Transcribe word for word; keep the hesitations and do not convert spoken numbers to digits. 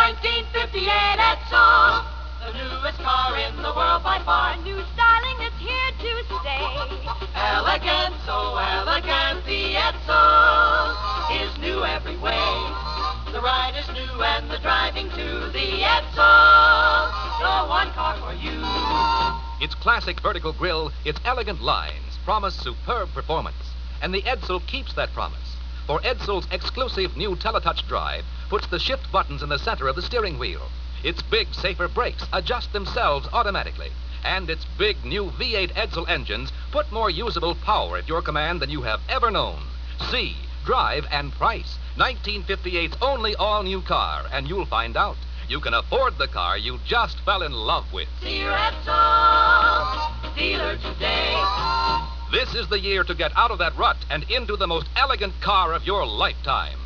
nineteen fifty-eight Edsel, the newest car in the world by far. New styling that's here to stay. Elegant, so elegant, the Edsel is new every way. The ride is new and the driving too. The Edsel, the one car for you. Its classic vertical grille, its elegant lines promise superb performance. And the Edsel keeps that promise. For Edsel's exclusive new Teletouch drive puts the shift buttons in the center of the steering wheel. Its big, safer brakes adjust themselves automatically. And its big new V eight Edsel engines put more usable power at your command than you have ever known. See, drive, and price. nineteen fifty-eight's only all-new car, and you'll find out. You can afford the car you just fell in love with. See your Edsel dealer today. This is the year to get out of that rut and into the most elegant car of your lifetime.